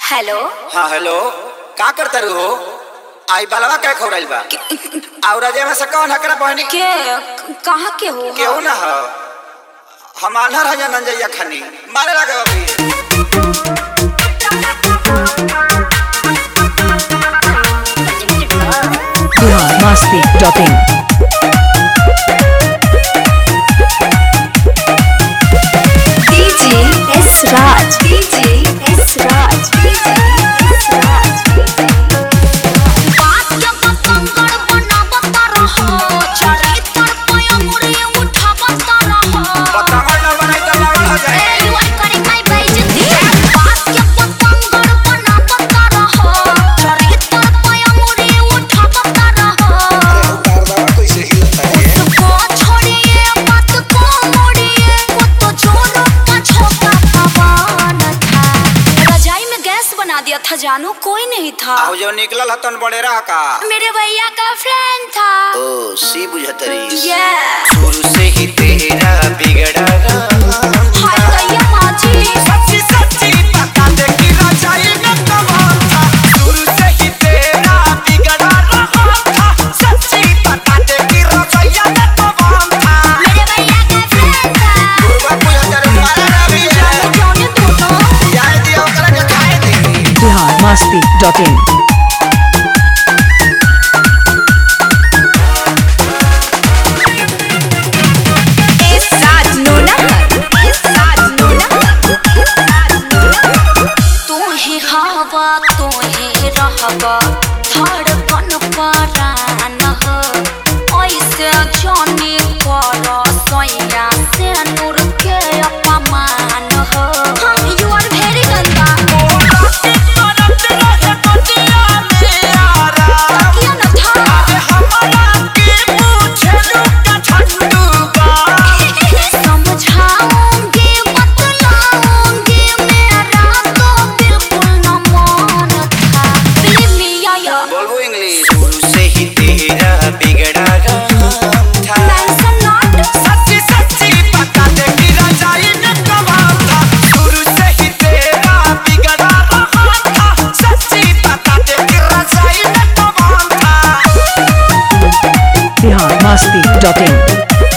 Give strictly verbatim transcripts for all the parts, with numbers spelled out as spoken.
Hello. हाँ hello, का करता रहो? आई बालवा क्या खौराइल बा? और अजय में से कौन हकरा बहनी के कहाँ के हो? क्यों ना हो? हम आल्हा राजा नंजैया खानी मारे लगे अभी। Bihar Masti dot in. DJ S Raj, DJ S Raj, DJ S Raj. बात के पतंगड़ बनावत रहो, चढ़ी तर पे अंगुरी उठावत रहो। पतंगड़ न बनाई तो लागल हो जाए। ए यू आर करिंग माय बेइज्जती। बात के पतंगड़ बनावत रहो, चढ़ी तर पे अंगुरी उठावत रहो। बाबा कैसे हिलता है? उसको छोड़िए मत को मोड़िए, वो तो जोरों का झोंका पवन था। रजाई में गैस बना दिया था जानू, कोई नहीं था। आओ जो निकलल हतन बड़े रहा का। मेरे भैया का फ्रेंड था। ओ सी बुझतरी। ये शुरू से ही तेरा बिगड़ा हाय भैया माजी। सच्ची सच्ची बता दे कि रजाई में कमाल था। शुरू से ही तेरा बिगड़ा रहा था। सच्ची बता दे कि रजाई में कमाल था। मेरे भैया का फ्रेंड था। पूर्वा बुझतरी मारा रवि है। क्यों नहीं दोनों? यार दिया ओकरा के खाए दी। बिहार मस्ती डॉट इन। धड़कन परान हो ऐसे जाने कर सैया से नूर के अपमान हो। यू आर वेरी गंदा। किया न था समझाऊंगी बतलाऊंगी मेरा तो बिल्कुल न मन था। Believe me या बोलबो इंग्लिश। शुरू से ही तेरा बिगड़ा रहा था। Mention not। सच्ची सच्ची बता दे कि रजाई में कमाल था। शुरू से ही तेरा बिगड़ा रहा था। सच्ची बता दे कि रजाई में कमाल था। Bihar Masti dot in.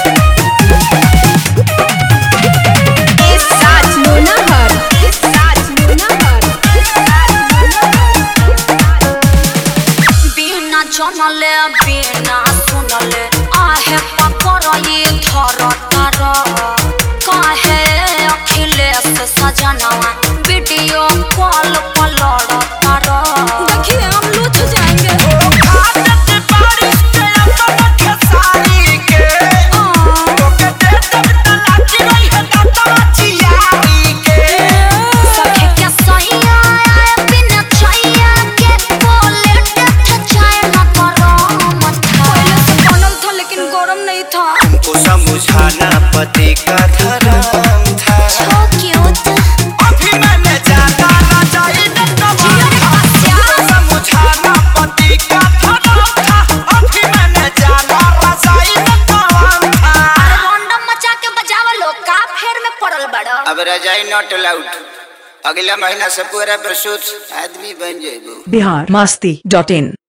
बिना जनले बिना सुनले आहे पकड़े धर तर काहे अखिलेश सजनवा वीडियो कॉल पर लड़तर। देखिए हम लूट जाएंगे। आदत बारिश के अपन खेसारी के। ओके दे दब तलाची रही है दाता चियारी के। सखे के सैया आए बिना छैया के बोले डेथ जाए न गरम था। पहले से बनल था लेकिन गरम नहीं था। को समझाना पति का धर्म था। So cute। अभी मैंने जाना रजाई में कमाल था। समझाना पति का धर्म था। अभी मैंने जाना रजाई में कमाल था। अरे रैंडम मचा के बजावा लो का फेर में पड़ल बड़ा। अब रजाई नॉट अलाउड। अगला महीना से पूरा प्रसूत आदमी बन जाएगा। बिहार मस्ती डॉट इन।